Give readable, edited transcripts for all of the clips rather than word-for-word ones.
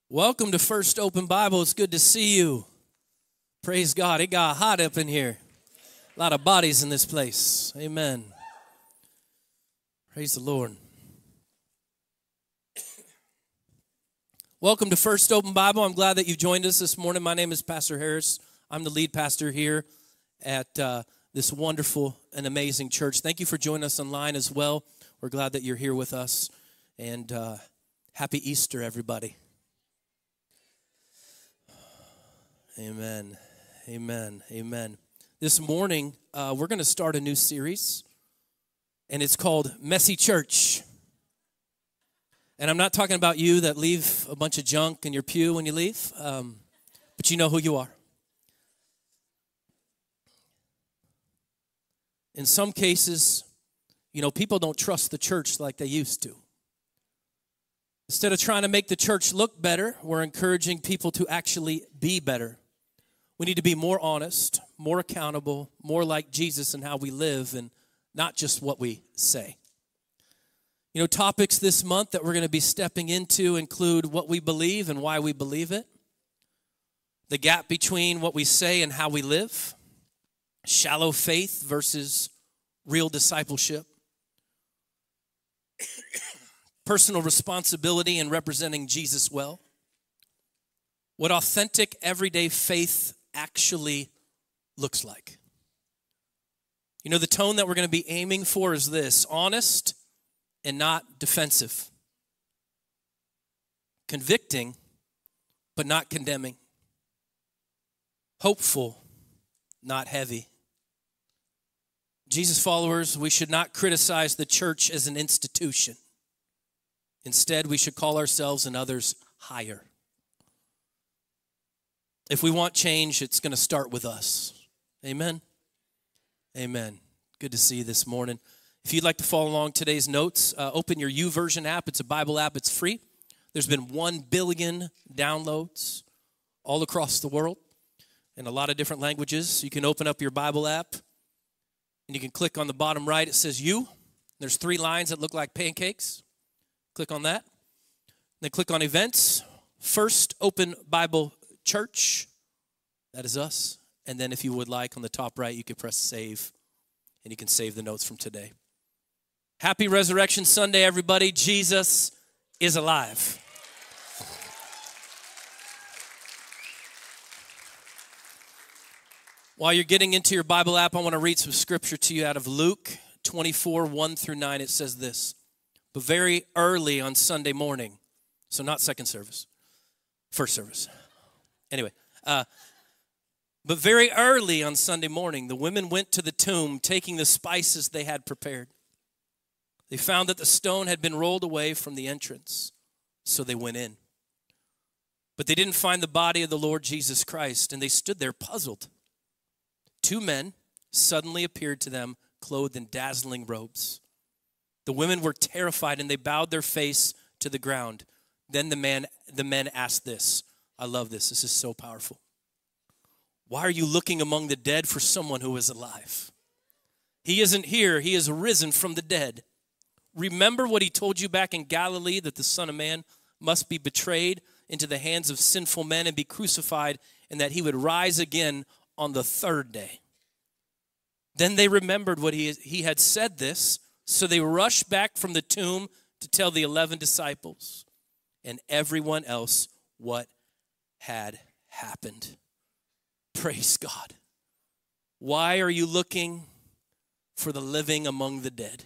Welcome to First Open Bible. It's good to see you. Praise God. It got hot up in here. A lot of bodies in this place. Amen. Praise the Lord. Welcome to First Open Bible. I'm glad that you've joined us this morning. My name is Pastor Harris. I'm the lead pastor here at this wonderful and amazing church. Thank you for joining us online as well. We're glad that you're here with us. And happy Easter, everybody. Amen, amen, amen. This morning, we're going to start a new series, and it's called Messy Church. And I'm not talking about you that leave a bunch of junk in your pew when you leave, but you know who you are. In some cases, people don't trust the church like they used to. Instead of trying to make the church look better, we're encouraging people to actually be better. We need to be more honest, more accountable, more like Jesus in how we live and not just what we say. Topics this month that we're going to be stepping into include what we believe and why we believe it, the gap between what we say and how we live, shallow faith versus real discipleship, personal responsibility in representing Jesus well, what authentic everyday faith actually looks like. The tone that we're going to be aiming for is this: honest and not defensive, convicting but not condemning, hopeful, not heavy. Jesus followers, we should not criticize the church as an institution. Instead, we should call ourselves and others higher. If we want change, it's going to start with us. Amen? Amen. Good to see you this morning. If you'd like to follow along today's notes, open your YouVersion app. It's a Bible app. It's free. There's been 1 billion downloads all across the world in a lot of different languages. You can open up your Bible app, and you can click on the bottom right. It says You. There's 3 lines that look like pancakes. Click on that. Then click on Events. First Open Bible Church. That is us. And then if you would like, on the top right, you can press Save, and you can save the notes from today. Happy Resurrection Sunday, everybody. Jesus is alive. While you're getting into your Bible app, I want to read some scripture to you out of Luke 24, 1 through 9. It says this: but very early on Sunday morning, so not second service, first service. Anyway, but very early on Sunday morning, the women went to the tomb, taking the spices they had prepared. They found that the stone had been rolled away from the entrance, so they went in. But they didn't find the body of the Lord Jesus Christ, and they stood there puzzled. 2 men suddenly appeared to them, clothed in dazzling robes. The women were terrified, and they bowed their face to the ground. Then the men asked this. I love this. This is so powerful. Why are you looking among the dead for someone who is alive? He isn't here. He is risen from the dead. Remember what he told you back in Galilee, that the Son of Man must be betrayed into the hands of sinful men and be crucified, and that he would rise again on the 3rd day. Then they remembered what he had said this, so they rushed back from the tomb to tell the 11 disciples and everyone else what had happened. Praise God. Why are you looking for the living among the dead?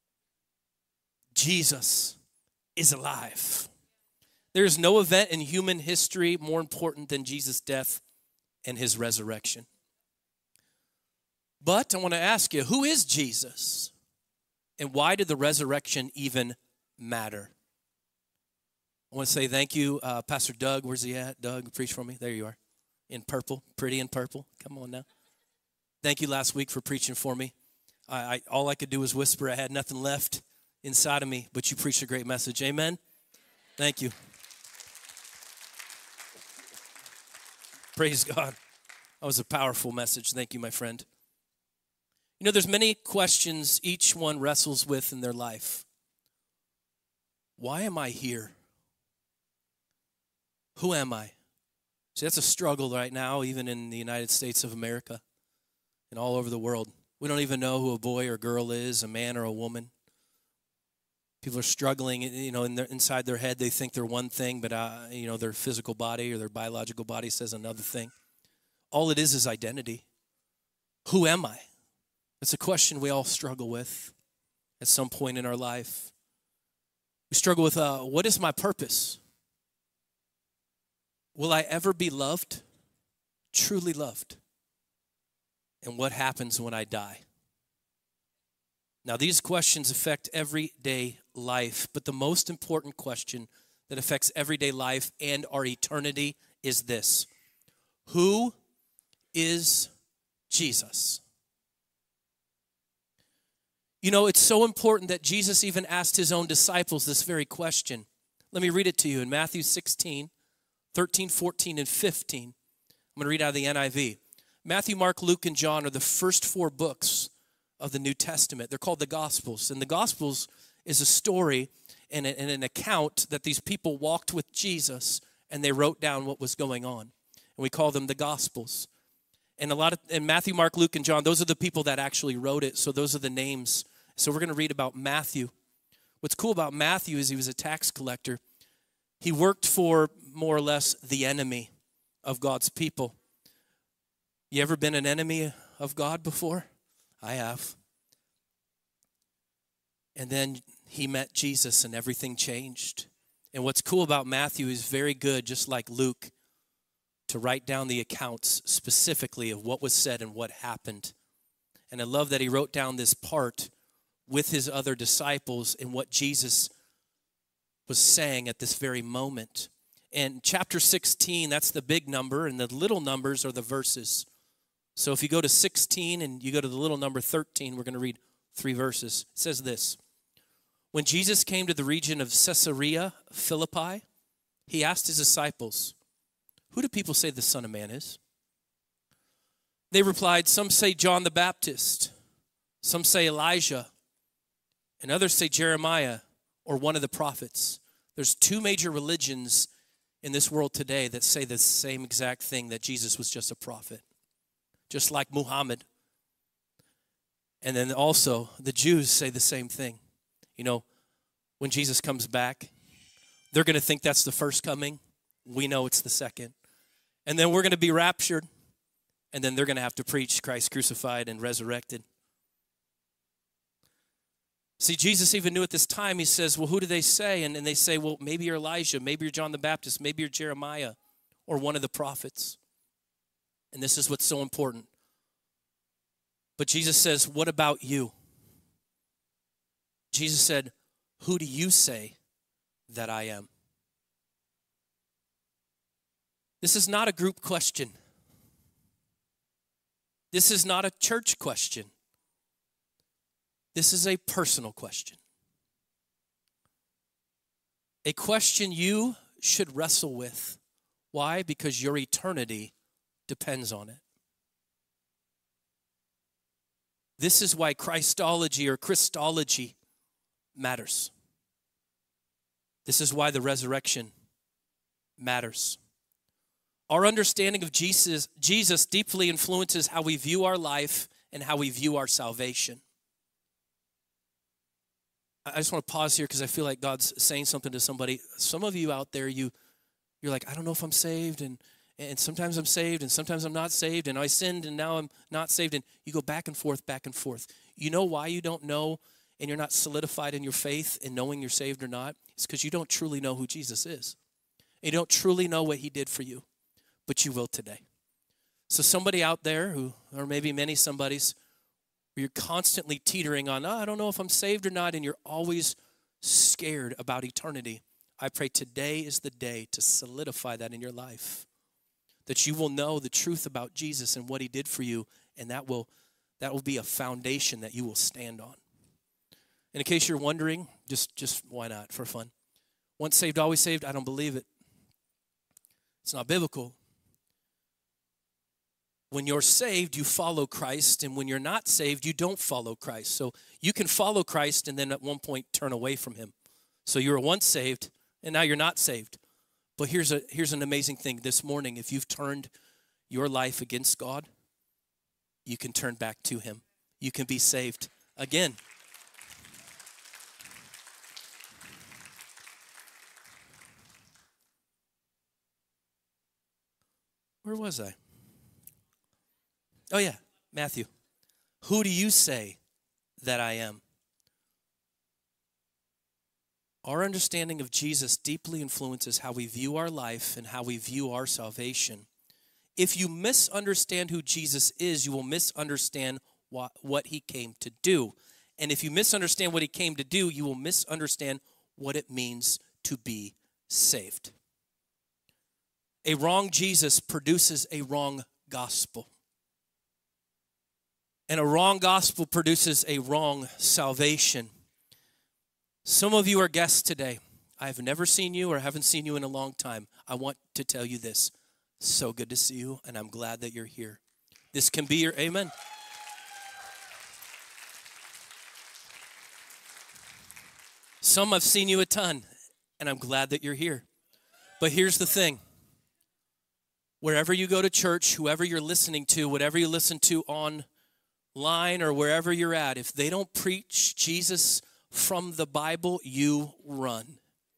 Jesus is alive. There is no event in human history more important than Jesus' death and his resurrection. But I want to ask you, who is Jesus? And why did the resurrection even matter? I want to say thank you, Pastor Doug. Where's he at? Doug, preach for me. There you are. In purple, pretty in purple. Come on now. Thank you last week for preaching for me. All I could do was whisper. I had nothing left inside of me, but you preached a great message. Amen? Thank you. Praise God. That was a powerful message. Thank you, my friend. There's many questions each one wrestles with in their life. Why am I here? Who am I? See, that's a struggle right now, even in the United States of America and all over the world. We don't even know who a boy or girl is, a man or a woman. People are struggling, inside their head. They think they're one thing, but, their physical body or their biological body says another thing. All it is identity. Who am I? It's a question we all struggle with at some point in our life. We struggle with, what is my purpose? Will I ever be loved? Truly loved? And what happens when I die? Now, these questions affect everyday life, but the most important question that affects everyday life and our eternity is this: who is Jesus? It's so important that Jesus even asked his own disciples this very question. Let me read it to you in Matthew 16, 13, 14, and 15. I'm going to read out of the NIV. Matthew, Mark, Luke, and John are the first 4 books of the New Testament. They're called the Gospels. And the Gospels is a story and an account that these people walked with Jesus and they wrote down what was going on. And we call them the Gospels. And Matthew, Mark, Luke, and John, those are the people that actually wrote it. So those are the names. So we're going to read about Matthew. What's cool about Matthew is he was a tax collector. He worked for more or less the enemy of God's people. You ever been an enemy of God before? I have. And then he met Jesus and everything changed. And what's cool about Matthew is very good, just like Luke, to write down the accounts specifically of what was said and what happened. And I love that he wrote down this part with his other disciples and what Jesus was saying at this very moment. And chapter 16, that's the big number, and the little numbers are the verses. So if you go to 16 and you go to the little number 13, we're going to read 3 verses. It says this: when Jesus came to the region of Caesarea Philippi, he asked his disciples, "Who do people say the Son of Man is?" They replied, "Some say John the Baptist, some say Elijah, and others say Jeremiah or one of the prophets." There's 2 major religions in this world today that say the same exact thing, that Jesus was just a prophet, just like Muhammad. And then also the Jews say the same thing. When Jesus comes back, they're going to think that's the first coming. We know it's the second. And then we're going to be raptured. And then they're going to have to preach Christ crucified and resurrected. See, Jesus even knew at this time, he says, well, who do they say? And they say, well, maybe you're Elijah, maybe you're John the Baptist, maybe you're Jeremiah or one of the prophets. And this is what's so important. But Jesus says, what about you? Jesus said, who do you say that I am? This is not a group question. This is not a church question. This is a personal question. A question you should wrestle with. Why? Because your eternity depends on it. This is why Christology or Christology matters. This is why the resurrection matters. Our understanding of Jesus deeply influences how we view our life and how we view our salvation. I just want to pause here because I feel like God's saying something to somebody. Some of you out there, you're like, I don't know if I'm saved, and sometimes I'm saved, and sometimes I'm not saved, and I sinned, and now I'm not saved, and you go back and forth, back and forth. You know why you don't know, and you're not solidified in your faith in knowing you're saved or not? It's because you don't truly know who Jesus is. You don't truly know what he did for you, but you will today. So somebody out there who, or maybe many somebodies, where you're constantly teetering on, I don't know if I'm saved or not, and you're always scared about eternity. I pray today is the day to solidify that in your life, that you will know the truth about Jesus and what he did for you, and that will be a foundation that you will stand on. And in case you're wondering, just why not, for fun? Once saved, always saved, I don't believe it. It's not biblical. When you're saved, you follow Christ, and when you're not saved, you don't follow Christ. So you can follow Christ and then at one point turn away from him. So you were once saved, and now you're not saved. But here's an amazing thing. This morning, if you've turned your life against God, you can turn back to him. You can be saved again. Where was I? Oh yeah, Matthew. Who do you say that I am? Our understanding of Jesus deeply influences how we view our life and how we view our salvation. If you misunderstand who Jesus is, you will misunderstand what he came to do. And if you misunderstand what he came to do, you will misunderstand what it means to be saved. A wrong Jesus produces a wrong gospel. And a wrong gospel produces a wrong salvation. Some of you are guests today. I have never seen you or haven't seen you in a long time. I want to tell you this. So good to see you, and I'm glad that you're here. This can be your amen. Some I've seen you a ton, and I'm glad that you're here. But here's the thing. Wherever you go to church, whoever you're listening to, whatever you listen to online or wherever you're at, if they don't preach Jesus from the Bible, you run.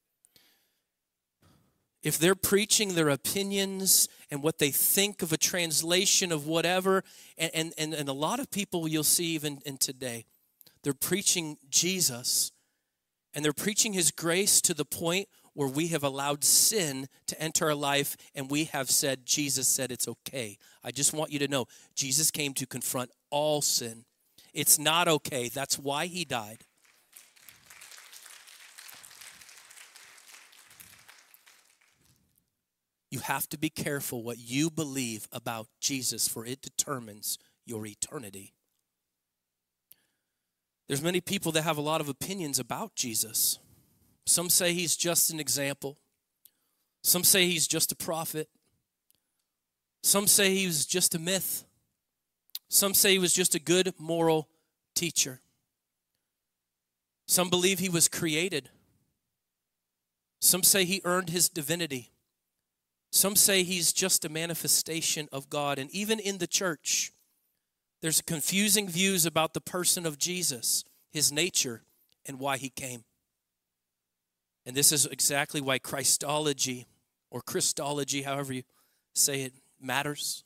If they're preaching their opinions and what they think of a translation of whatever, and a lot of people you'll see even in today, they're preaching Jesus, and they're preaching his grace to the point where we have allowed sin to enter our life, and we have said, Jesus said it's okay. I just want you to know, Jesus came to confront all sin. It's not okay. That's why he died. You have to be careful what you believe about Jesus, for it determines your eternity. There's many people that have a lot of opinions about Jesus. Some say he's just an example. Some say he's just a prophet. Some say he was just a myth. Some say he was just a good moral teacher. Some believe he was created. Some say he earned his divinity. Some say he's just a manifestation of God. And even in the church, there's confusing views about the person of Jesus, his nature, and why he came. And this is exactly why Christology, or Christology, however you say it, matters.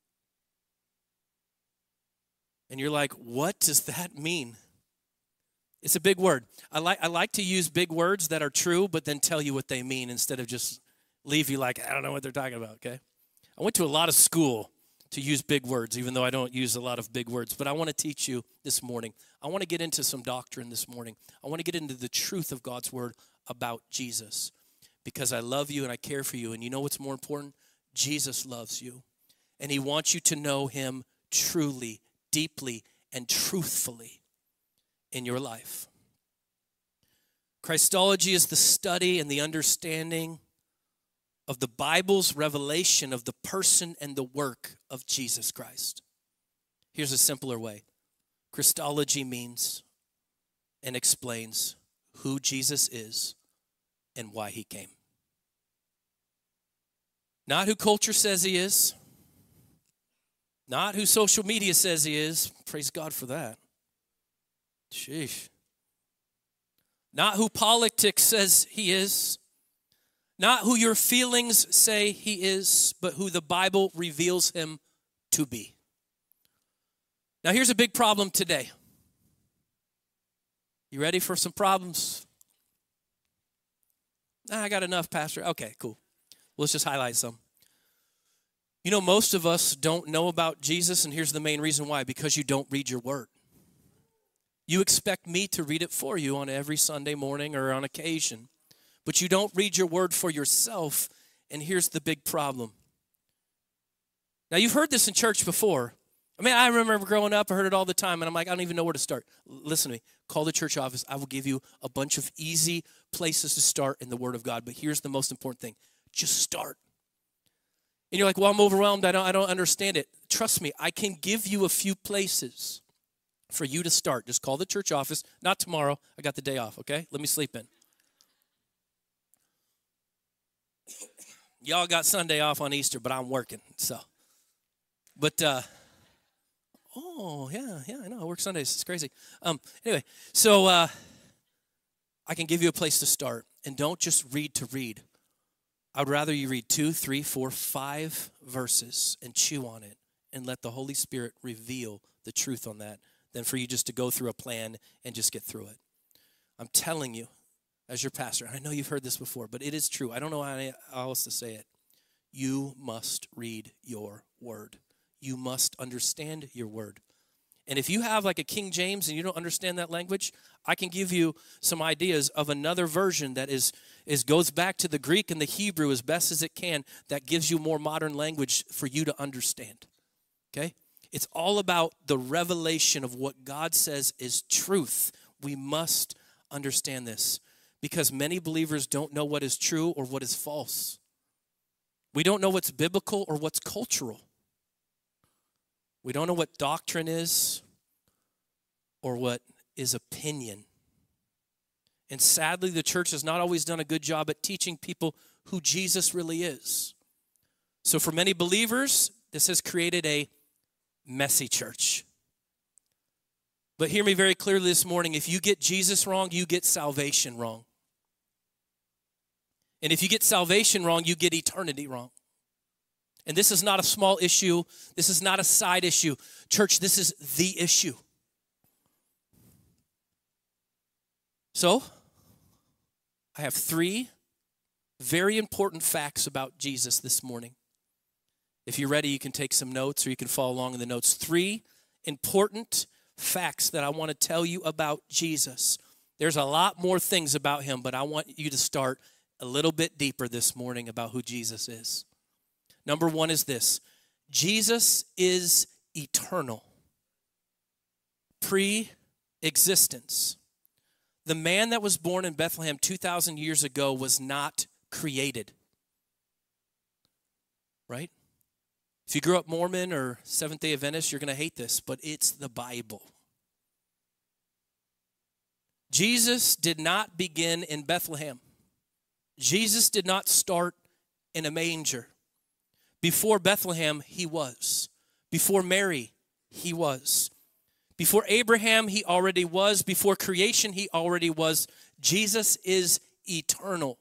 And you're like, what does that mean? It's a big word. I like to use big words that are true, but then tell you what they mean instead of just leave you like, I don't know what they're talking about, okay? I went to a lot of school to use big words, even though I don't use a lot of big words. But I want to teach you this morning. I want to get into some doctrine this morning. I want to get into the truth of God's word about Jesus, because I love you and I care for you. And you know what's more important? Jesus loves you. And he wants you to know him truly, deeply, and truthfully in your life. Christology is the study and the understanding of the Bible's revelation of the person and the work of Jesus Christ. Here's a simpler way. Christology means and explains who Jesus is and why he came. Not who culture says he is. Not who social media says he is. Praise God for that. Sheesh. Not who politics says he is. Not who your feelings say he is, but who the Bible reveals him to be. Now here's a big problem today. You ready for some problems? I got enough, Pastor. Okay, cool. Let's just highlight some. You know, most of us don't know about Jesus, and here's the main reason why. Because you don't read your word. You expect me to read it for you on every Sunday morning or on occasion. But you don't read your word for yourself, and here's the big problem. Now, you've heard this in church before. I mean, I remember growing up, I heard it all the time, and I'm like, I don't even know where to start. Listen to me. Call the church office. I will give you a bunch of easy places to start in the Word of God, but here's the most important thing. Just start. And you're like, well, I'm overwhelmed. I don't understand it. Trust me, I can give you a few places for you to start. Just call the church office. Not tomorrow. I got the day off, okay? Let me sleep in. Y'all got Sunday off on Easter, but I'm working. So, but oh yeah, I know. I work Sundays. It's crazy. Anyway, so I can give you a place to start, and don't just read to read. I would rather you read 2, 3, 4, 5 verses and chew on it and let the Holy Spirit reveal the truth on that than for you just to go through a plan and just get through it. I'm telling you, as your pastor, I know you've heard this before, but it is true. I don't know how else to say it. You must read your word. You must understand your word. And if you have like a King James and you don't understand that language, I can give you some ideas of another version that goes back to the Greek and the Hebrew as best as it can, that gives you more modern language for you to understand. Okay? It's all about the revelation of what God says is truth. We must understand this because many believers don't know what is true or what is false. We don't know what's biblical or what's cultural. We don't know what doctrine is or what is opinion. And sadly, the church has not always done a good job at teaching people who Jesus really is. So for many believers, this has created a messy church. But hear me very clearly this morning. If you get Jesus wrong, you get salvation wrong. And if you get salvation wrong, you get eternity wrong. And this is not a small issue. This is not a side issue. Church, this is the issue. So, I have 3 very important facts about Jesus this morning. If you're ready, you can take some notes or you can follow along in the notes. 3 important facts that I want to tell you about Jesus. There's a lot more things about him, but I want you to start a little bit deeper this morning about who Jesus is. Number 1 is this: Jesus is eternal, pre-existence. The man that was born in Bethlehem 2,000 years ago was not created, right? If you grew up Mormon or Seventh-day Adventist, you're going to hate this, but it's the Bible. Jesus did not begin in Bethlehem. Jesus did not start in a manger. Before Bethlehem, he was. Before Mary, he was. Before Abraham, he already was. Before creation, he already was. Jesus is eternal.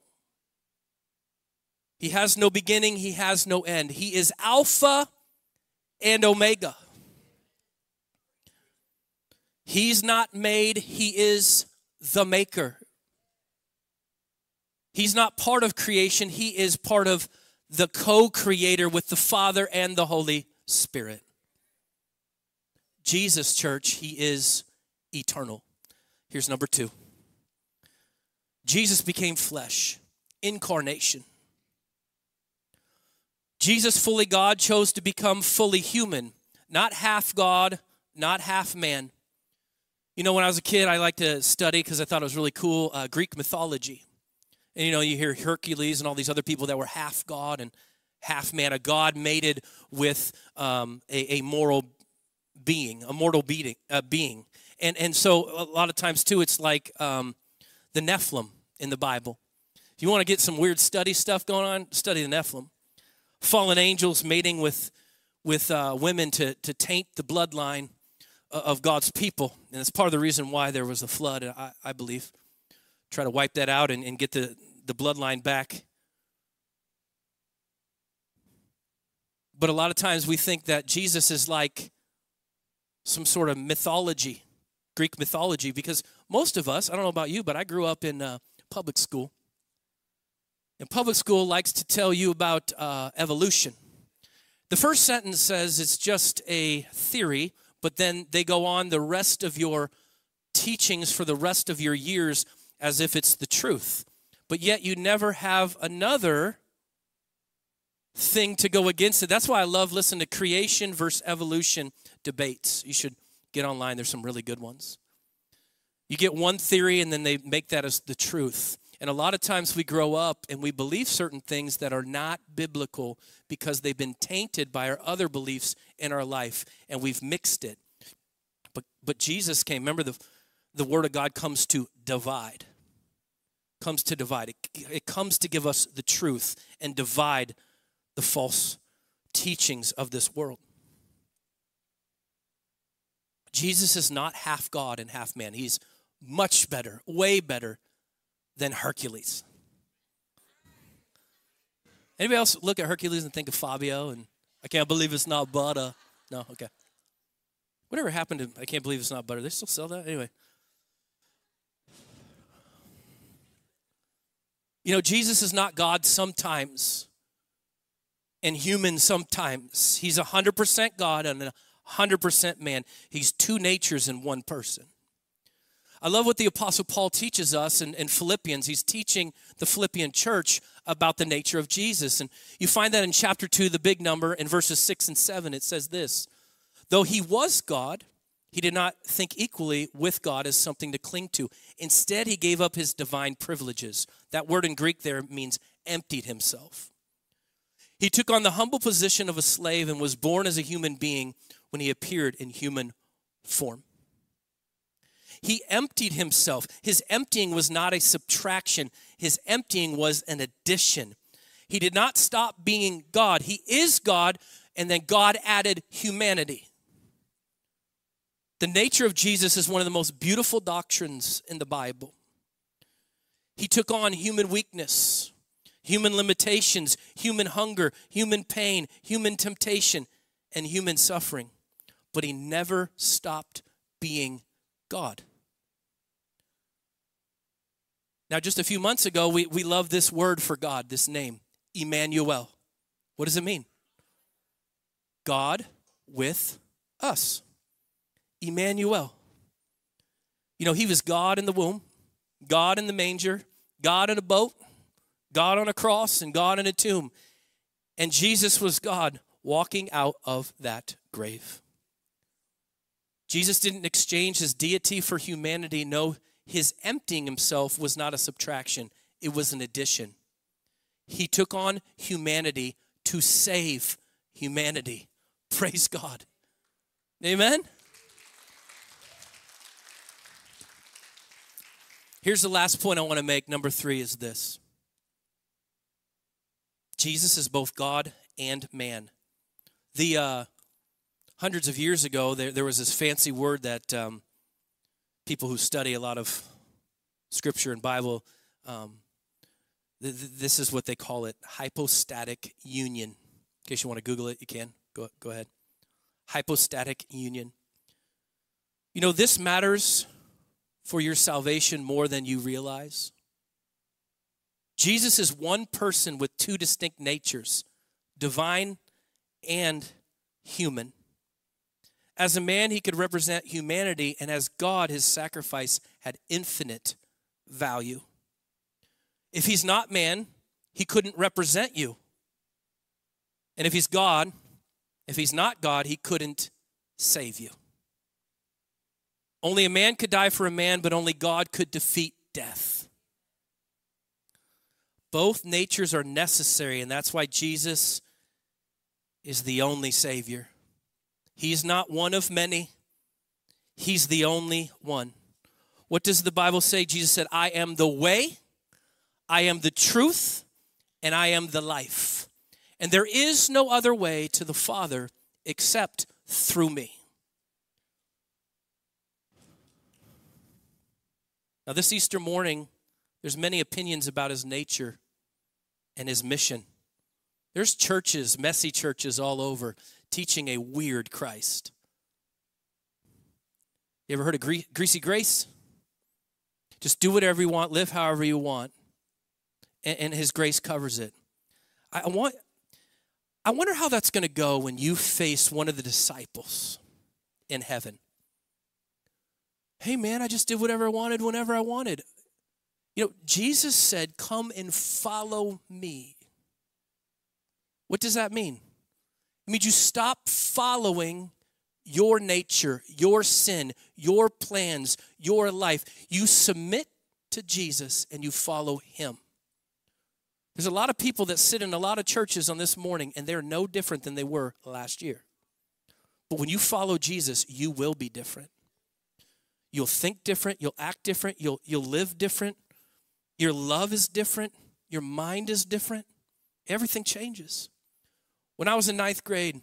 He has no beginning. He has no end. He is Alpha and Omega. He's not made. He is the maker. He's not part of creation. He is part of the co-creator with the Father and the Holy Spirit. Jesus, church, he is eternal. Here's number 2. Jesus became flesh, incarnation. Jesus, fully God, chose to become fully human, not half God, not half man. You know, when I was a kid, I liked to study because I thought it was really cool, Greek mythology. And, you know, you hear Hercules and all these other people that were half God and half man, a God mated with a moral being, a mortal being. And so a lot of times, too, it's like the Nephilim in the Bible. If you want to get some weird study stuff going on, study the Nephilim. Fallen angels mating with women to taint the bloodline of God's people. And it's part of the reason why there was a flood, I believe. Try to wipe that out and get the bloodline back. But a lot of times we think that Jesus is like some sort of mythology, Greek mythology, because most of us, I don't know about you, but I grew up in public school. And public school likes to tell you about evolution. The first sentence says it's just a theory, but then they go on the rest of your teachings for the rest of your years as if it's the truth. But yet you never have another thing to go against it. That's why I love listening to creation versus evolution debates. You should get online. There's some really good ones. You get one theory and then they make that as the truth. And a lot of times we grow up and we believe certain things that are not biblical because they've been tainted by our other beliefs in our life and we've mixed it. But Jesus came. Remember, the word of God comes to divide. comes to divide. It comes to give us the truth and divide the false teachings of this world. Jesus is not half God and half man. He's much better, way better than Hercules. Anybody else look at Hercules and think of Fabio and I can't believe it's not butter? No, okay. Whatever happened to I can't believe it's not butter? They still sell that? Anyway. You know, Jesus is not God sometimes and human sometimes. He's 100% God and 100% man. He's two natures in one person. I love what the Apostle Paul teaches us in Philippians. He's teaching the Philippian church about the nature of Jesus. And you find that in chapter 2, the big number, in verses 6 and 7, it says this: though he was God, he did not think equally with God as something to cling to. Instead, he gave up his divine privileges. That word in Greek there means emptied himself. He took on the humble position of a slave and was born as a human being when he appeared in human form. He emptied himself. His emptying was not a subtraction. His emptying was an addition. He did not stop being God. He is God, and then God added humanity. The nature of Jesus is one of the most beautiful doctrines in the Bible. He took on human weakness, human limitations, human hunger, human pain, human temptation, and human suffering. But he never stopped being God. Now, just a few months ago, we loved this word for God, this name, Emmanuel. What does it mean? God with us. Emmanuel. You know, he was God in the womb, God in the manger, God in a boat, God on a cross, and God in a tomb. And Jesus was God walking out of that grave. Jesus didn't exchange his deity for humanity. No, his emptying himself was not a subtraction. It was an addition. He took on humanity to save humanity. Praise God. Amen? Here's the last point I want to make. Number 3 is this. Jesus is both God and man. The hundreds of years ago, there was this fancy word that people who study a lot of Scripture and Bible, this is what they call it, hypostatic union. In case you want to Google it, you can. Go ahead. Hypostatic union. You know, this matters for your salvation more than you realize. Jesus is one person with two distinct natures, divine and human. As a man, he could represent humanity, and as God, his sacrifice had infinite value. If he's not man, he couldn't represent you. And if he's God, if he's not God, he couldn't save you. Only a man could die for a man, but only God could defeat death. Both natures are necessary, and that's why Jesus is the only Savior. He's not one of many. He's the only one. What does the Bible say? Jesus said, I am the way, I am the truth, and I am the life. And there is no other way to the Father except through me. Now, this Easter morning, there's many opinions about his nature and his mission. There's churches, messy churches all over, teaching a weird Christ. You ever heard of greasy grace? Just do whatever you want, live however you want, and his grace covers it. I wonder how that's going to go when you face one of the disciples in heaven. Hey, man, I just did whatever I wanted whenever I wanted. You know, Jesus said, come and follow me. What does that mean? It means you stop following your nature, your sin, your plans, your life. You submit to Jesus and you follow him. There's a lot of people that sit in a lot of churches on this morning, and they're no different than they were last year. But when you follow Jesus, you will be different. You'll think different. You'll act different. You'll live different. Your love is different. Your mind is different. Everything changes. When I was in ninth grade,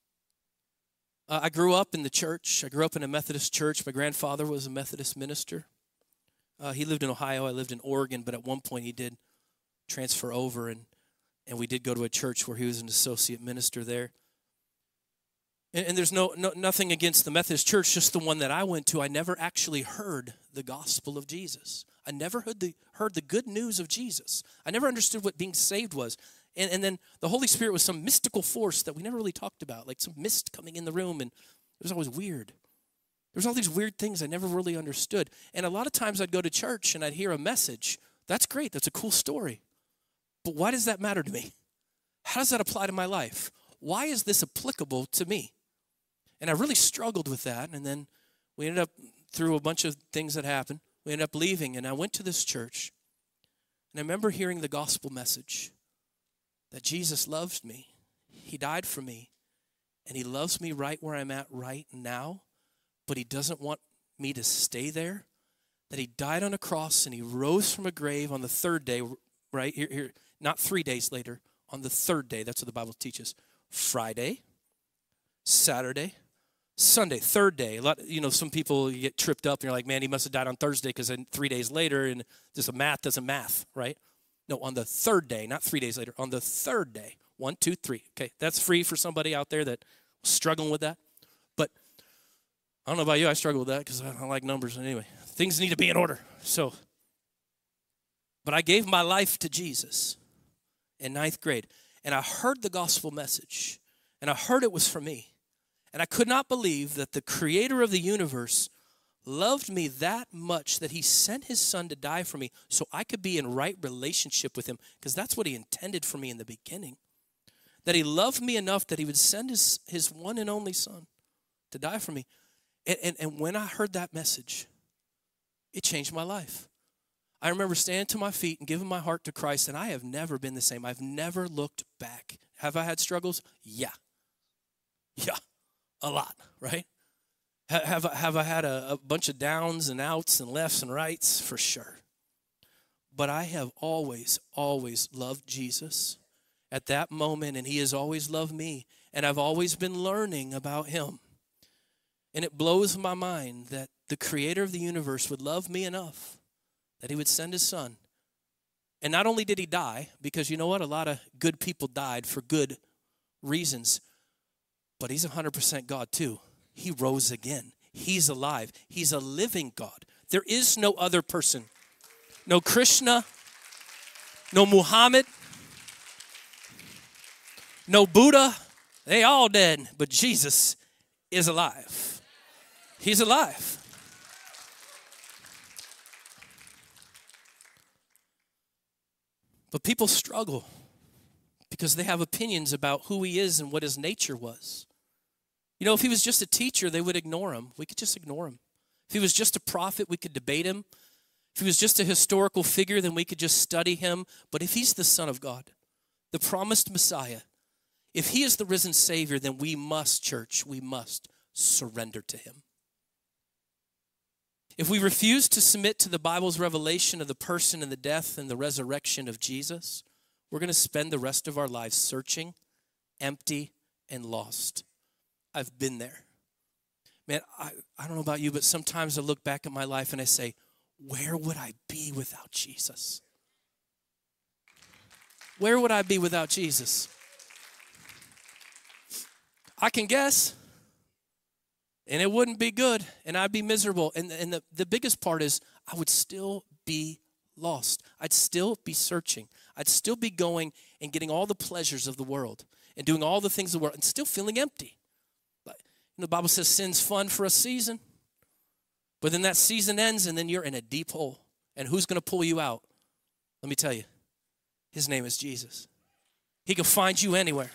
I grew up in the church. I grew up in a Methodist church. My grandfather was a Methodist minister. He lived in Ohio. I lived in Oregon, but at one point he did transfer over, and we did go to a church where he was an associate minister there. And there's nothing against the Methodist church, just the one that I went to. I never actually heard the gospel of Jesus. I never heard the good news of Jesus. I never understood what being saved was. And then the Holy Spirit was some mystical force that we never really talked about, like some mist coming in the room, and it was always weird. There was all these weird things I never really understood. And a lot of times I'd go to church and I'd hear a message. That's great. That's a cool story. But why does that matter to me? How does that apply to my life? Why is this applicable to me? And I really struggled with that. And then we ended up, through a bunch of things that happened, we ended up leaving. And I went to this church. And I remember hearing the gospel message that Jesus loves me. He died for me. And he loves me right where I'm at right now. But he doesn't want me to stay there. That he died on a cross and he rose from a grave on the third day, right? Here, not 3 days later, on the third day. That's what the Bible teaches. Friday, Saturday, Sunday, third day. Some people you get tripped up and you're like, man, he must have died on Thursday because then 3 days later, and just math doesn't math, right? No, on the third day, not 3 days later, on the third day. 1, 2, 3. Okay, that's free for somebody out there that was struggling with that. But I don't know about you, I struggle with that because I don't like numbers. Anyway, things need to be in order. But I gave my life to Jesus in ninth grade, and I heard the gospel message, and I heard it was for me. And I could not believe that the creator of the universe loved me that much that he sent his son to die for me so I could be in right relationship with him, because that's what he intended for me in the beginning. That he loved me enough that he would send his one and only son to die for me. And when I heard that message, it changed my life. I remember standing to my feet and giving my heart to Christ, and I have never been the same. I've never looked back. Have I had struggles? Yeah, a lot, right? Have I had a bunch of downs and outs and lefts and rights? For sure. But I have always, always loved Jesus at that moment, and he has always loved me, and I've always been learning about him. And it blows my mind that the creator of the universe would love me enough that he would send his son. And not only did he die, because you know what? A lot of good people died for good reasons. But he's 100% God too. He rose again. He's alive. He's a living God. There is no other person. No Krishna. No Muhammad. No Buddha. They all dead. But Jesus is alive. He's alive. But people struggle because they have opinions about who he is and what his nature was. You know, if he was just a teacher, they would ignore him. We could just ignore him. If he was just a prophet, we could debate him. If he was just a historical figure, then we could just study him. But if he's the Son of God, the promised Messiah, if he is the risen Savior, then we must, church, we must surrender to him. If we refuse to submit to the Bible's revelation of the person and the death and the resurrection of Jesus, we're going to spend the rest of our lives searching, empty, and lost. I've been there. Man, I don't know about you, but sometimes I look back at my life and I say, where would I be without Jesus? Where would I be without Jesus? I can guess. And it wouldn't be good, and I'd be miserable. And the biggest part is I would still be lost. I'd still be searching. I'd still be going and getting all the pleasures of the world and doing all the things of the world and still feeling empty. But the Bible says sin's fun for a season, but then that season ends and then you're in a deep hole. And who's going to pull you out? Let me tell you, his name is Jesus. He can find you anywhere.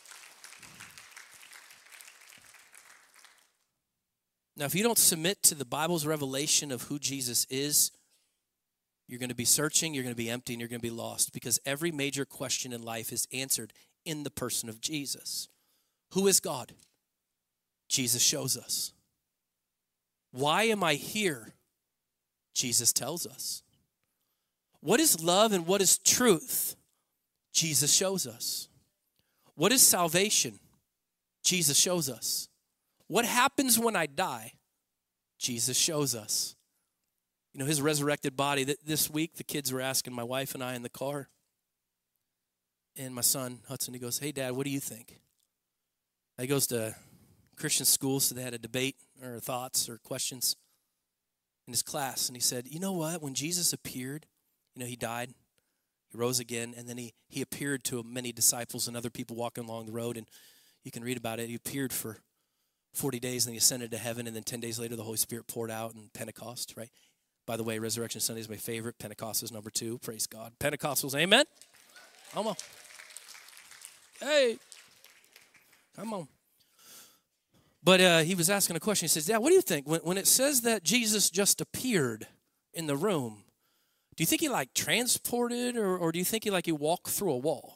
Now, if you don't submit to the Bible's revelation of who Jesus is, you're going to be searching, you're going to be empty, and you're going to be lost, because every major question in life is answered in the person of Jesus. Who is God? Jesus shows us. Why am I here? Jesus tells us. What is love and what is truth? Jesus shows us. What is salvation? Jesus shows us. What happens when I die? Jesus shows us. You know, his resurrected body. This week, the kids were asking my wife and I in the car. And my son, Hudson, he goes, hey, Dad, what do you think? He goes to Christian school, so they had a debate or thoughts or questions in his class. And he said, you know what? When Jesus appeared, you know, he died. He rose again, and then he appeared to many disciples and other people walking along the road, and you can read about it. He appeared for 40 days, and then he ascended to heaven, and then 10 days later, the Holy Spirit poured out in Pentecost, right? By the way, Resurrection Sunday is my favorite. Pentecost is number 2. Praise God. Pentecostals, amen? Come on. Hey. Come on. But he was asking a question. He says, Dad, what do you think? When it says that Jesus just appeared in the room, do you think he like transported or do you think he walked through a wall?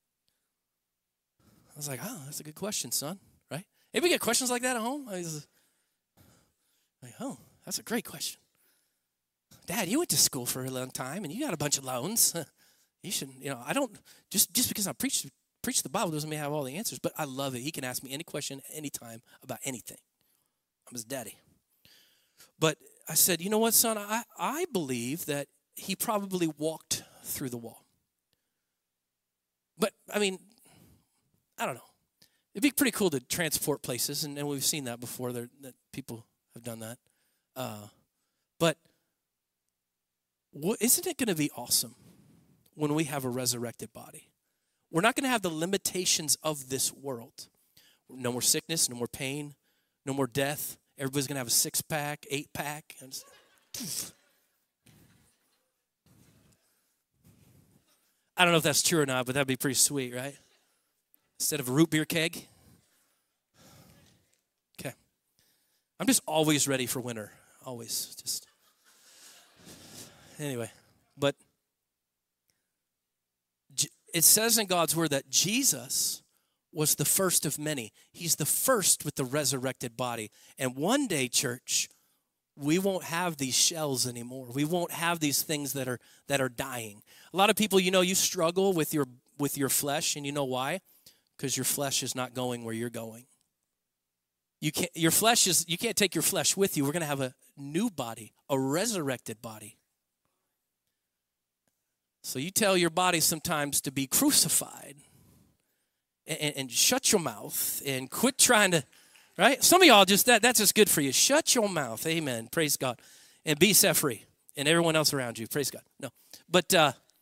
I was like, oh, that's a good question, son, right? Anybody get questions like that at home? I was like, oh, that's a great question. Dad, you went to school for a long time and you got a bunch of loans. You shouldn't, you know, I don't, just because I preach the Bible doesn't mean I have all the answers, but I love it. He can ask me any question anytime about anything. I'm his daddy. But I said, you know what, son, I believe that he probably walked through the wall. But, I mean, I don't know. It'd be pretty cool to transport places, and we've seen that before, that people have done that. But isn't it going to be awesome when we have a resurrected body? We're not going to have the limitations of this world. No more sickness, no more pain, no more death. Everybody's going to have a 6-pack, 8-pack. I don't know if that's true or not, but that'd be pretty sweet, right? Instead of a root beer keg. Okay. I'm just always ready for winter. Always. Just. Anyway. But it says in God's word that Jesus was the first of many. He's the first with the resurrected body. And one day, church, we won't have these shells anymore. We won't have these things that are dying. A lot of people, you know, you struggle with your flesh, and you know why? Because your flesh is not going where you're going. You can't take your flesh with you. We're going to have a new body, a resurrected body. So you tell your body sometimes to be crucified and shut your mouth and quit trying to, right? Some of y'all that's just good for you. Shut your mouth. Amen. Praise God. And be set free. And everyone else around you. Praise God. No. But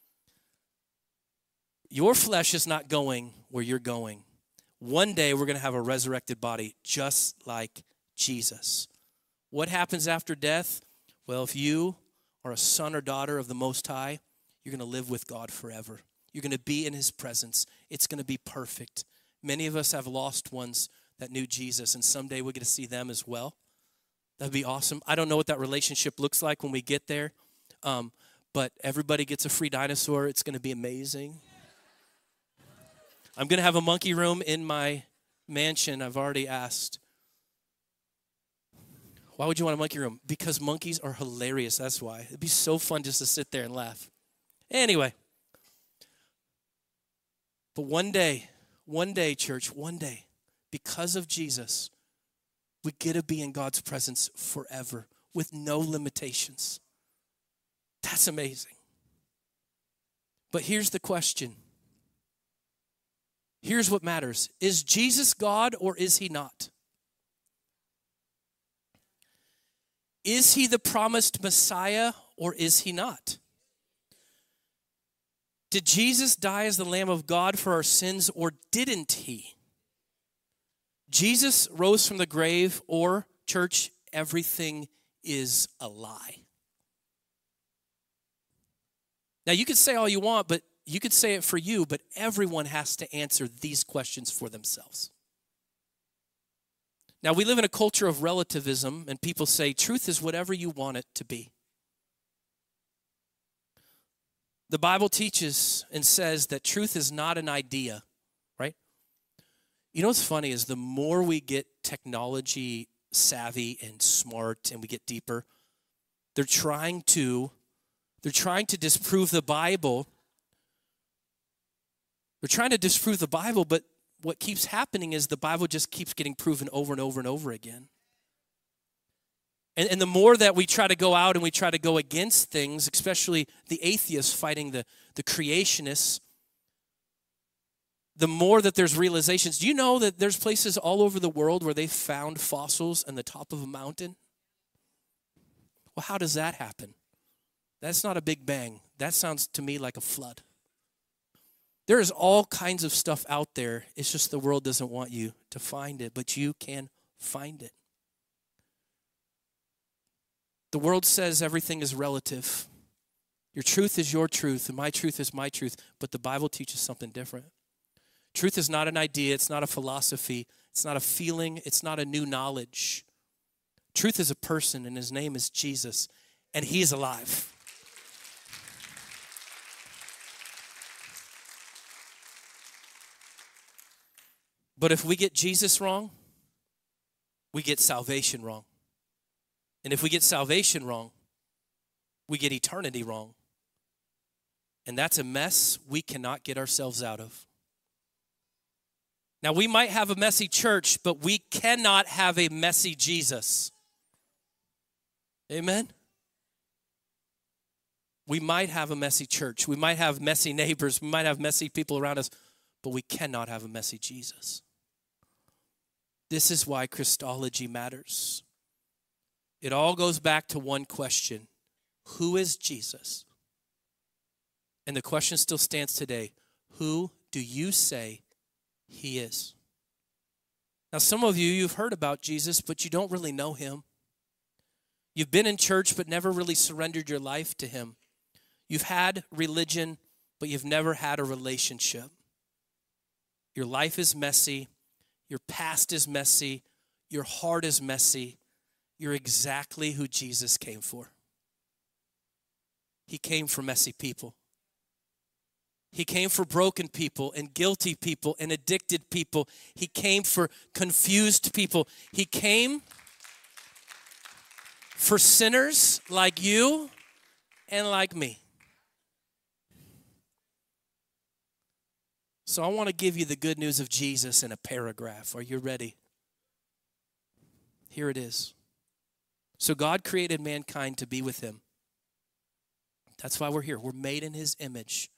your flesh is not going where you're going. One day we're going to have a resurrected body just like Jesus. What happens after death? Well, if you are a son or daughter of the Most High, you're going to live with God forever. You're going to be in his presence. It's going to be perfect. Many of us have lost ones that knew Jesus, and someday we're going to see them as well. That'd be awesome. I don't know what that relationship looks like when we get there, but everybody gets a free dinosaur. It's going to be amazing. I'm going to have a monkey room in my mansion. I've already asked. Why would you want a monkey room? Because monkeys are hilarious. That's why. It'd be so fun just to sit there and laugh. Anyway. But one day, church, one day, because of Jesus, we get to be in God's presence forever with no limitations. That's amazing. But here's the question. Here's what matters. Is Jesus God or is he not? Is he the promised Messiah or is he not? Did Jesus die as the Lamb of God for our sins or didn't he? Jesus rose from the grave or, church, everything is a lie. Now you could say all you want, but you could say it for you, but everyone has to answer these questions for themselves. Now, we live in a culture of relativism, and people say truth is whatever you want it to be. The Bible teaches and says that truth is not an idea, right? You know what's funny is the more we get technology savvy and smart and we get deeper, they're trying to They're trying to disprove the Bible. They're trying to disprove the Bible, but what keeps happening is the Bible just keeps getting proven over and over and over again. And the more that we try to go out and we try to go against things, especially the atheists fighting the creationists, the more that there's realizations. Do you know that there's places all over the world where they found fossils on the top of a mountain? Well, how does that happen? That's not a big bang. That sounds to me like a flood. There is all kinds of stuff out there. It's just the world doesn't want you to find it, but you can find it. The world says everything is relative. Your truth is your truth, and my truth is my truth, but the Bible teaches something different. Truth is not an idea, it's not a philosophy, it's not a feeling, it's not a new knowledge. Truth is a person, and his name is Jesus, and he is alive. But if we get Jesus wrong, we get salvation wrong. And if we get salvation wrong, we get eternity wrong. And that's a mess we cannot get ourselves out of. Now, we might have a messy church, but we cannot have a messy Jesus. Amen? We might have a messy church. We might have messy neighbors. We might have messy people around us, but we cannot have a messy Jesus. This is why Christology matters. It all goes back to one question. Who is Jesus? And the question still stands today. Who do you say he is? Now, some of you, you've heard about Jesus, but you don't really know him. You've been in church, but never really surrendered your life to him. You've had religion, but you've never had a relationship. Your life is messy. Your past is messy. Your heart is messy. You're exactly who Jesus came for. He came for messy people. He came for broken people and guilty people and addicted people. He came for confused people. He came for sinners like you and like me. So I want to give you the good news of Jesus in a paragraph. Are you ready? Here it is. So God created mankind to be with him. That's why we're here. We're made in his image.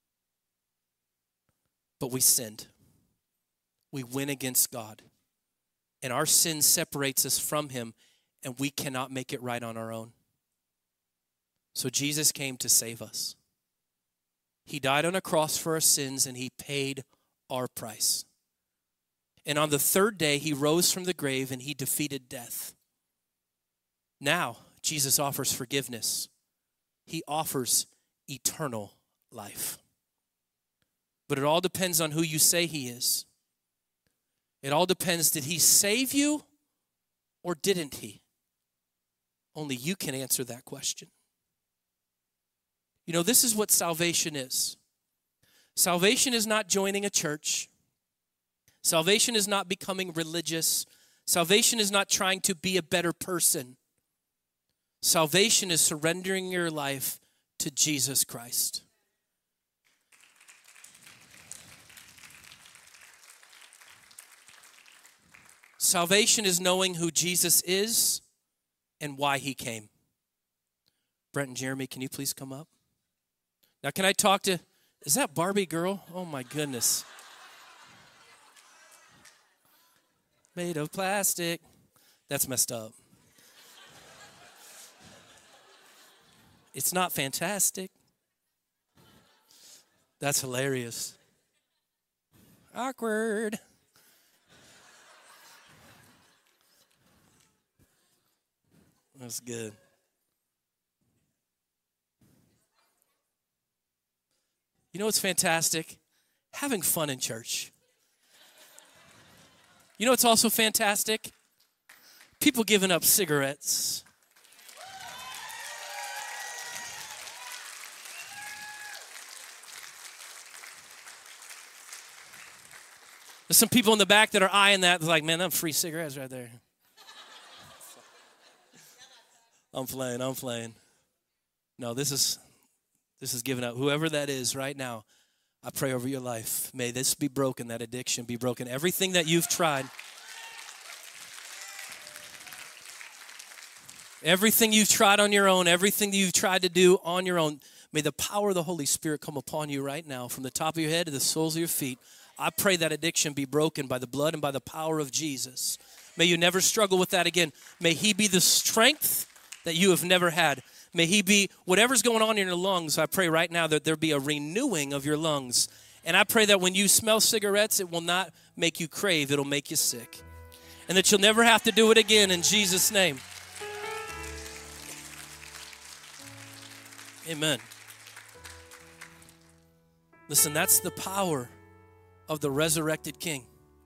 But we sinned. We went against God. And our sin separates us from him, and we cannot make it right on our own. So Jesus came to save us. He died on a cross for our sins, and he paid our price. And on the third day, he rose from the grave, and he defeated death. Now, Jesus offers forgiveness. He offers eternal life. But it all depends on who you say he is. It all depends, did he save you or didn't he? Only you can answer that question. You know, this is what salvation is. Salvation is not joining a church. Salvation is not becoming religious. Salvation is not trying to be a better person. Salvation is surrendering your life to Jesus Christ. Salvation is knowing who Jesus is and why he came. Brent and Jeremy, can you please come up? Now, can I talk to, is that Barbie girl? Oh my goodness. Made of plastic. That's messed up. It's not fantastic. That's hilarious. Awkward. That's good. You know what's fantastic? Having fun in church. You know what's also fantastic? People giving up cigarettes. There's some people in the back that are eyeing that. They're like, man, them free cigarettes right there. I'm playing. No, this is This is giving up. Whoever that is right now, I pray over your life. May this be broken, that addiction be broken. Everything that you've tried, everything you've tried on your own, everything that you've tried to do on your own, may the power of the Holy Spirit come upon you right now from the top of your head to the soles of your feet. I pray that addiction be broken by the blood and by the power of Jesus. May you never struggle with that again. May he be the strength that you have never had. May he be whatever's going on in your lungs. I pray right now that there be a renewing of your lungs. And I pray that when you smell cigarettes, it will not make you crave. It'll make you sick. And that you'll never have to do it again in Jesus' name. Amen. Listen, that's the power of the resurrected King.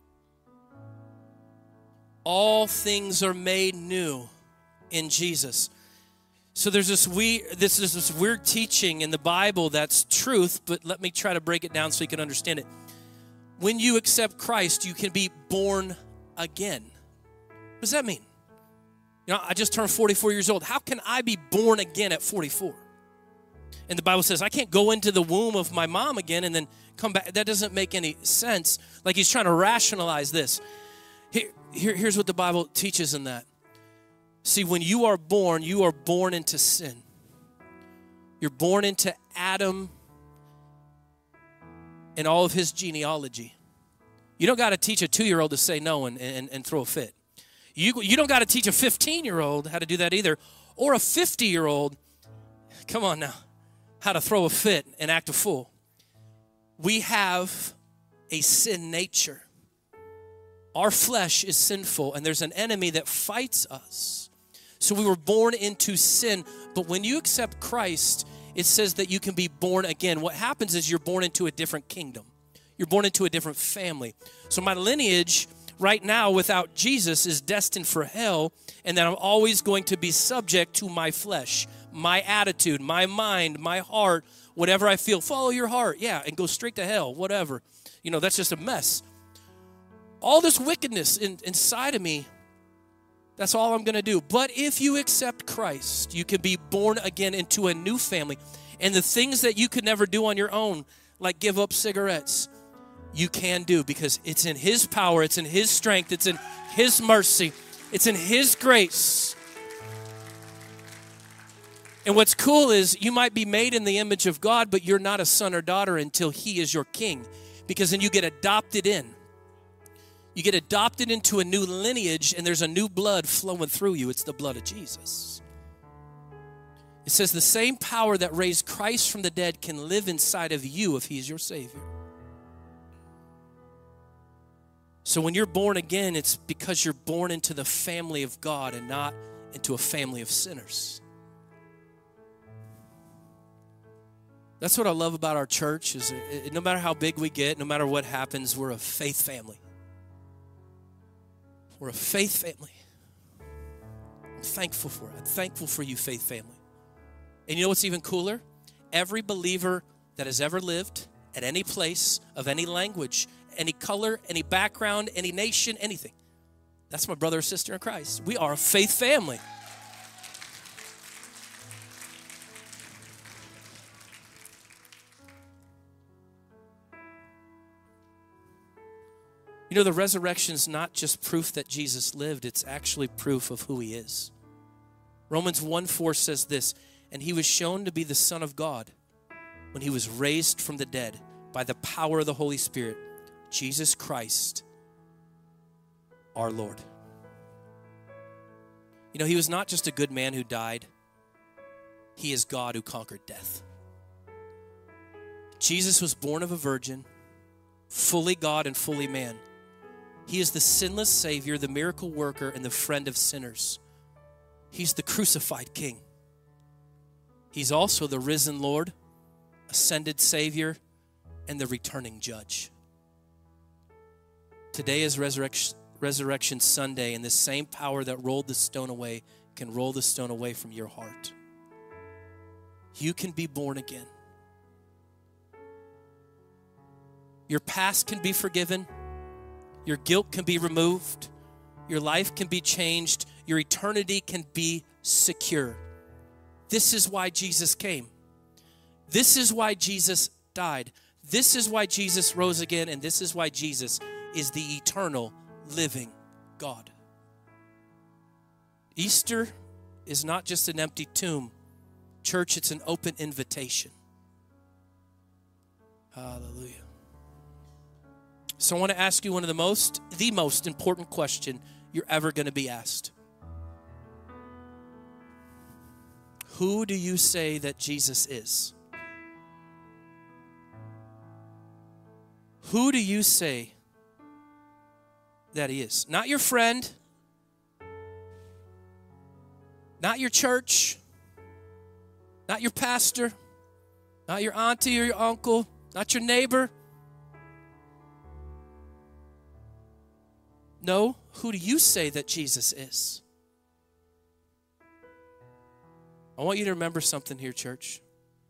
All things are made new in Jesus. So there's this weird teaching in the Bible that's truth, but let me try to break it down so you can understand it. When you accept Christ, you can be born again. What does that mean? You know, I just turned 44 years old. How can I be born again at 44? And the Bible says I can't go into the womb of my mom again and then come back. That doesn't make any sense. Like he's trying to rationalize this. Here's what the Bible teaches in that. See, when you are born into sin. You're born into Adam and all of his genealogy. You don't got to teach a 2-year-old to say no and throw a fit. You don't got to teach a 15-year-old how to do that either, or a 50-year-old, come on now, how to throw a fit and act a fool. We have a sin nature. Our flesh is sinful, and there's an enemy that fights us. So we were born into sin, but when you accept Christ, it says that you can be born again. What happens is you're born into a different kingdom. You're born into a different family. So my lineage right now without Jesus is destined for hell, and that I'm always going to be subject to my flesh, my attitude, my mind, my heart, whatever I feel. Follow your heart, yeah, and go straight to hell, whatever. You know, that's just a mess. All this wickedness inside of me, that's all I'm going to do. But if you accept Christ, you can be born again into a new family. And the things that you could never do on your own, like give up cigarettes, you can do because it's in his power, it's in his strength, it's in his mercy, it's in his grace. And what's cool is you might be made in the image of God, but you're not a son or daughter until he is your king, because then you get adopted in. You get adopted into a new lineage, and there's a new blood flowing through you. It's the blood of Jesus. It says the same power that raised Christ from the dead can live inside of you if he's your Savior. So when you're born again, it's because you're born into the family of God and not into a family of sinners. That's what I love about our church is no matter how big we get, no matter what happens, we're a faith family. We're a faith family. I'm thankful for it. I'm thankful for you, faith family. And you know what's even cooler? Every believer that has ever lived at any place, of any language, any color, any background, any nation, anything. That's my brother or sister in Christ. We are a faith family. You know, the resurrection is not just proof that Jesus lived, it's actually proof of who he is. Romans 1:4 says this, and he was shown to be the Son of God when he was raised from the dead by the power of the Holy Spirit, Jesus Christ, our Lord. You know, he was not just a good man who died. He is God who conquered death. Jesus was born of a virgin, fully God and fully man. He is the sinless Savior, the miracle worker, and the friend of sinners. He's the crucified King. He's also the risen Lord, ascended Savior, and the returning Judge. Today is Resurrection Sunday, and the same power that rolled the stone away can roll the stone away from your heart. You can be born again. Your past can be forgiven. Your guilt can be removed. Your life can be changed. Your eternity can be secure. This is why Jesus came. This is why Jesus died. This is why Jesus rose again, and this is why Jesus is the eternal living God. Easter is not just an empty tomb. Church, it's an open invitation. Hallelujah. So I want to ask you one of the most important question you're ever going to be asked. Who do you say that Jesus is? Who do you say that he is? Not your friend, not your church, not your pastor, not your auntie or your uncle, not your neighbor. No, who do you say that Jesus is? I want you to remember something here, church.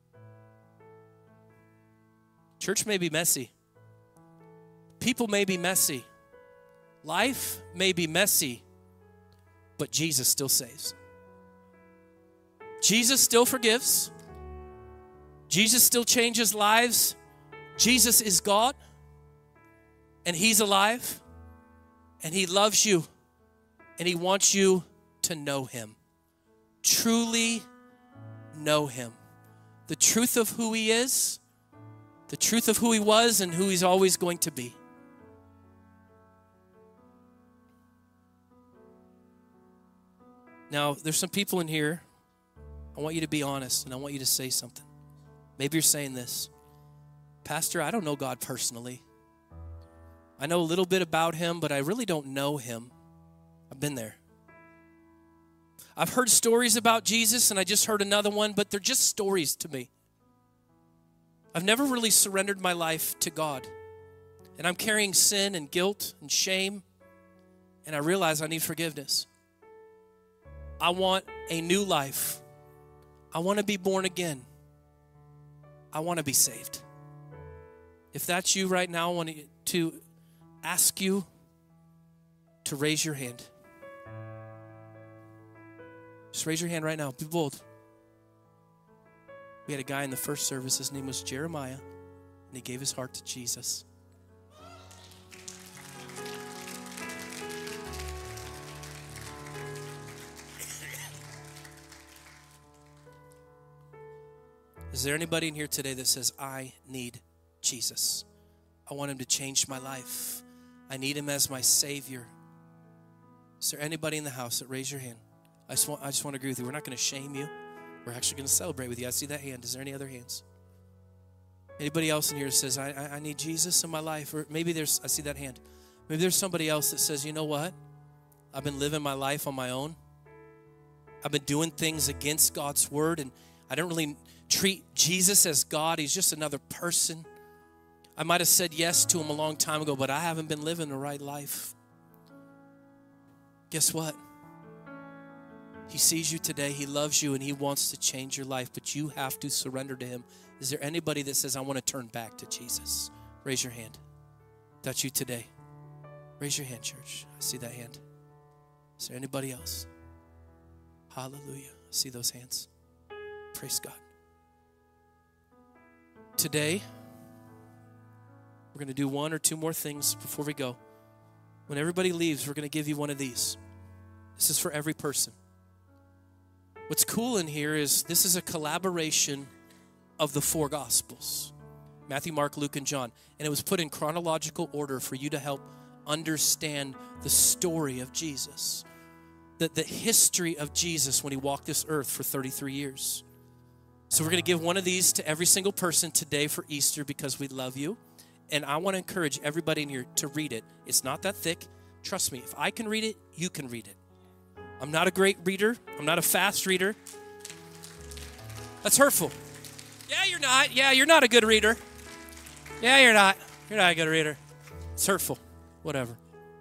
Church may be messy. People may be messy. Life may be messy, but Jesus still saves. Jesus still forgives. Jesus still changes lives. Jesus is God, and he's alive, and he loves you, and he wants you to know him. Truly know him. The truth of who he is, the truth of who he was, and who he's always going to be. Now, there's some people in here, I want you to be honest, and I want you to say something. Maybe you're saying this, Pastor, I don't know God personally. I know a little bit about him, but I really don't know him. I've been there. I've heard stories about Jesus, and I just heard another one, but they're just stories to me. I've never really surrendered my life to God, and I'm carrying sin and guilt and shame, and I realize I need forgiveness. I want a new life. I want to be born again. I want to be saved. If that's you right now, I want to ask you to raise your hand. Just raise your hand right now. Be bold. We had a guy in the first service. His name was Jeremiah, and he gave his heart to Jesus. Is there anybody in here today that says, I need Jesus? I want him to change my life. I need him as my Savior. Is there anybody in the house that raise your hand? I just want to agree with you. We're not going to shame you. We're actually going to celebrate with you. I see that hand. Is there any other hands? Anybody else in here that says, I need Jesus in my life? Or maybe I see that hand. Maybe there's somebody else that says, you know what? I've been living my life on my own. I've been doing things against God's word, and I don't really treat Jesus as God. He's just another person. I might have said yes to him a long time ago, but I haven't been living the right life. Guess what? He sees you today. He loves you, and he wants to change your life, but you have to surrender to him. Is there anybody that says, I want to turn back to Jesus? Raise your hand. That's you today. Raise your hand, church. I see that hand. Is there anybody else? Hallelujah. I see those hands. Praise God. Today, we're going to do one or two more things before we go. When everybody leaves, we're going to give you one of these. This is for every person. What's cool in here is this is a collaboration of the four Gospels. Matthew, Mark, Luke, and John. And it was put in chronological order for you to help understand the story of Jesus. The history of Jesus when he walked this earth for 33 years. So we're going to give one of these to every single person today for Easter because we love you. And I want to encourage everybody in here to read it. It's not that thick. Trust me, if I can read it, you can read it. I'm not a great reader. I'm not a fast reader. That's hurtful. Yeah, you're not. Yeah, you're not a good reader. Yeah, you're not. You're not a good reader. It's hurtful. Whatever.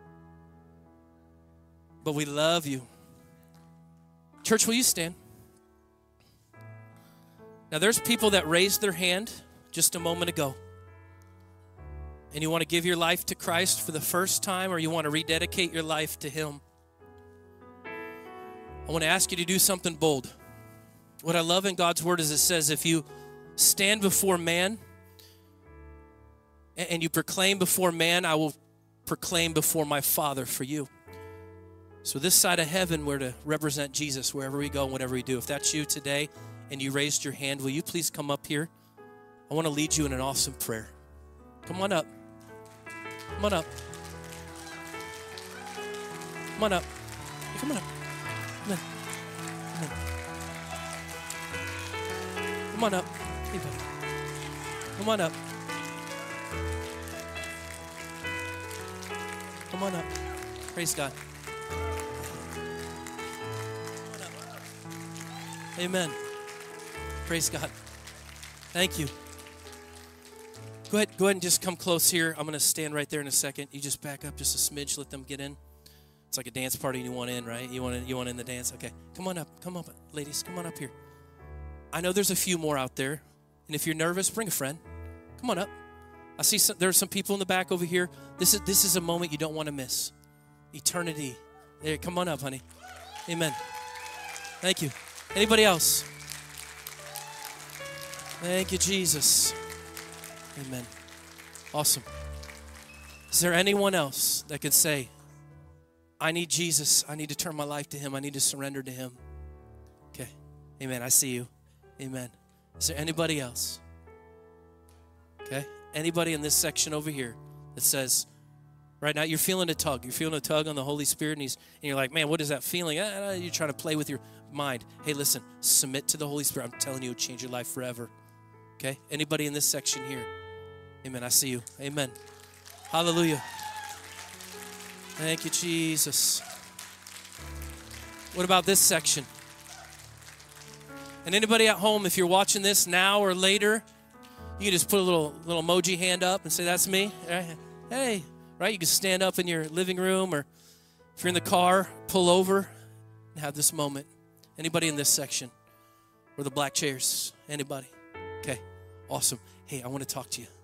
But we love you. Church, will you stand? Now, there's people that raised their hand just a moment ago. And you want to give your life to Christ for the first time, or you want to rededicate your life to him. I want to ask you to do something bold. What I love in God's word is it says if you stand before man and you proclaim before man, I will proclaim before my Father for you. So this side of heaven, we're to represent Jesus wherever we go and whatever we do. If that's you today and you raised your hand, will you please come up here? I want to lead you in an awesome prayer. Come on up. Come on up. Come on up. Come on up. Come on. Come on. Come on up. Hey, buddy. Come on up. Come on up. Praise God. Amen. Praise God. Thank you. Go ahead and just come close here. I'm going to stand right there in a second. You just back up just a smidge. Let them get in. It's like a dance party and you want in, right? You want in the dance? Okay. Come on up. Come up, ladies. Come on up here. I know there's a few more out there. And if you're nervous, bring a friend. Come on up. I see there are some people in the back over here. This is a moment you don't want to miss. Eternity. There, come on up, honey. Amen. Thank you. Anybody else? Thank you, Jesus. Amen. Awesome. Is there anyone else that could say, I need Jesus. I need to turn my life to him. I need to surrender to him. Okay. Amen. I see you. Amen. Is there anybody else? Okay. Anybody in this section over here that says, right now you're feeling a tug. You're feeling a tug on the Holy Spirit, and you're like, man, what is that feeling? You're trying to play with your mind. Hey, listen, submit to the Holy Spirit. I'm telling you, it'll change your life forever. Okay? Anybody in this section here? Amen. I see you. Amen. Hallelujah. Thank you, Jesus. What about this section? And anybody at home, if you're watching this now or later, you can just put a little emoji hand up and say, that's me. Hey, right? You can stand up in your living room, or if you're in the car, pull over and have this moment. Anybody in this section? Or the black chairs? Anybody? Okay, awesome. Hey, I want to talk to you.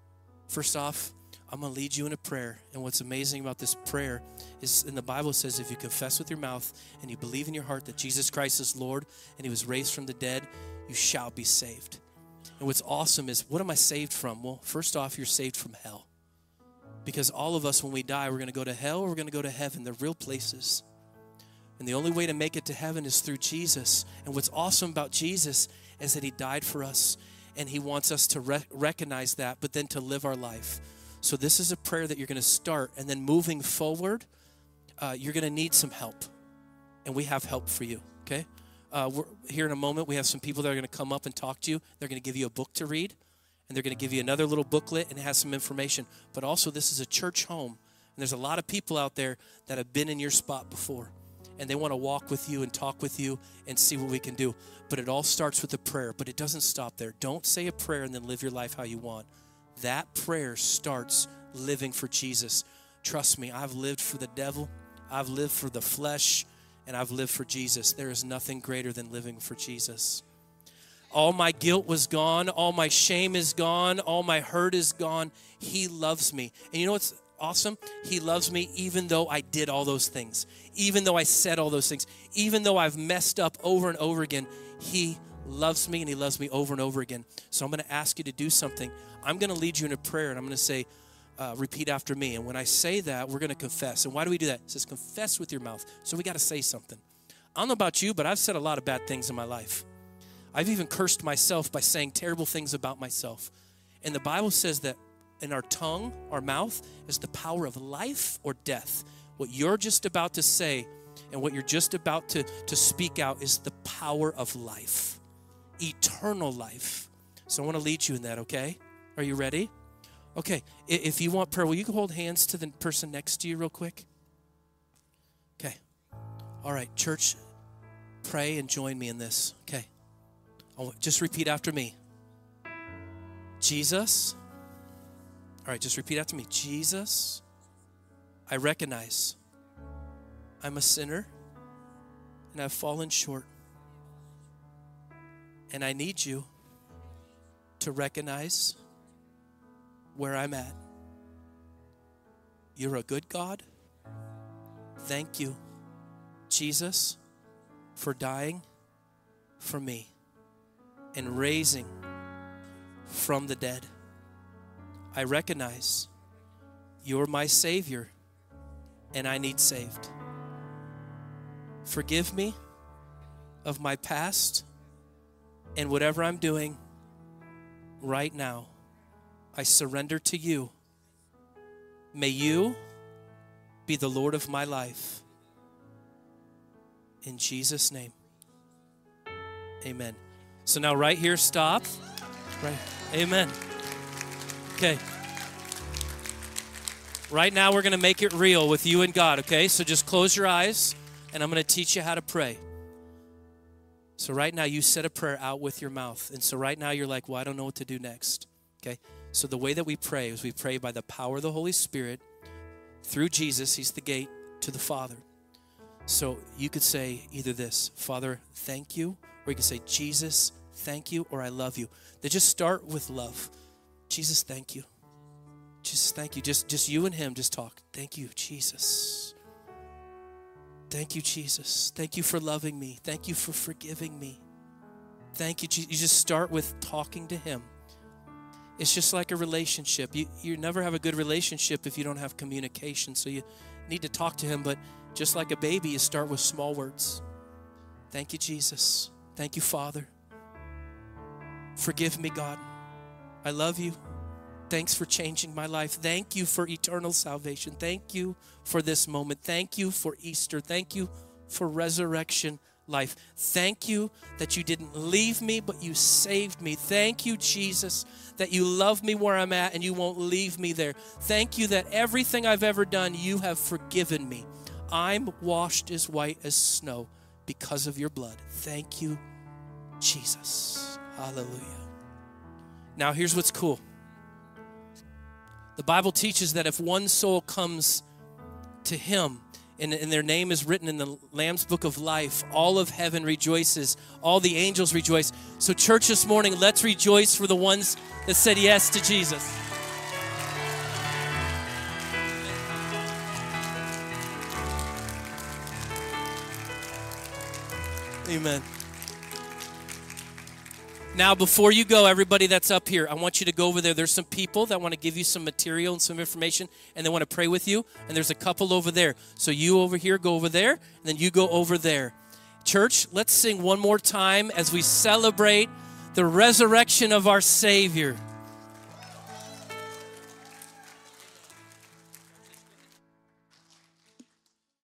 First off, I'm going to lead you in a prayer. And what's amazing about this prayer is, in the Bible says, if you confess with your mouth and you believe in your heart that Jesus Christ is Lord and he was raised from the dead, you shall be saved. And what's awesome is, what am I saved from? Well, first off, you're saved from hell. Because all of us, when we die, we're going to go to hell or we're going to go to heaven. They're real places. And the only way to make it to heaven is through Jesus. And what's awesome about Jesus is that he died for us. And he wants us to recognize that, but then to live our life. So this is a prayer that you're going to start. And then moving forward, you're going to need some help. And we have help for you, okay? We're here in a moment, we have some people that are going to come up and talk to you. They're going to give you a book to read. And they're going to give you another little booklet, and it has some information. But also, this is a church home. And there's a lot of people out there that have been in your spot before. And they want to walk with you and talk with you and see what we can do. But it all starts with a prayer. But it doesn't stop there. Don't say a prayer and then live your life how you want. That prayer starts living for Jesus. Trust me, I've lived for the devil. I've lived for the flesh. And I've lived for Jesus. There is nothing greater than living for Jesus. All my guilt was gone. All my shame is gone. All my hurt is gone. He loves me. And you know what's awesome? He loves me even though I did all those things. Even though I said all those things. Even though I've messed up over and over again. He loves me, and he loves me over and over again. So I'm going to ask you to do something. I'm going to lead you in a prayer, and I'm going to say, repeat after me. And when I say that, we're going to confess. And why do we do that? It says confess with your mouth. So we got to say something. I don't know about you, but I've said a lot of bad things in my life. I've even cursed myself by saying terrible things about myself. And the Bible says that in our tongue, our mouth, is the power of life or death. What you're just about to say and what you're just about to speak out is the power of life, eternal life. So I want to lead you in that, okay? Are you ready? Okay, if you want prayer, will you hold hands to the person next to you real quick? Okay. All right, church, pray and join me in this, okay? Just repeat after me. Jesus. All right, just repeat after me. Jesus, I recognize I'm a sinner and I've fallen short. And I need you to recognize where I'm at. You're a good God. Thank you, Jesus, for dying for me and raising from the dead. I recognize you're my Savior and I need saved. Forgive me of my past and whatever I'm doing right now. I surrender to you. May you be the Lord of my life. In Jesus' name, amen. So now right here, stop. Right, amen. Okay. Right now we're going to make it real with you and God, okay? So just close your eyes and I'm going to teach you how to pray. So right now you said a prayer out with your mouth. And so right now you're like, well, I don't know what to do next, okay? So the way that we pray is we pray by the power of the Holy Spirit through Jesus. He's the gate to the Father. So you could say either this, Father, thank you, or you could say, Jesus, thank you, or I love you. They just start with love. Jesus, thank you. Jesus, thank you. Just you and him, just talk. Thank you, Jesus. Thank you, Jesus. Thank you for loving me. Thank you for forgiving me. Thank you, Jesus. You just start with talking to him. It's just like a relationship. You never have a good relationship if you don't have communication. So you need to talk to him, but just like a baby, you start with small words. Thank you, Jesus. Thank you, Father. Forgive me, God. I love you. Thanks for changing my life. Thank you for eternal salvation. Thank you for this moment. Thank you for Easter. Thank you for resurrection life. Thank you that you didn't leave me, but you saved me. Thank you, Jesus, that you love me where I'm at and you won't leave me there. Thank you that everything I've ever done, you have forgiven me. I'm washed as white as snow because of your blood. Thank you, Jesus. Hallelujah. Now here's what's cool. The Bible teaches that if one soul comes to him and their name is written in the Lamb's Book of Life, all of heaven rejoices, all the angels rejoice. So church, this morning, let's rejoice for the ones that said yes to Jesus. Amen. Now, before you go, everybody that's up here, I want you to go over there. There's some people that want to give you some material and some information, and they want to pray with you. And there's a couple over there. So you over here, go over there, and then you go over there. Church, let's sing one more time as we celebrate the resurrection of our Savior.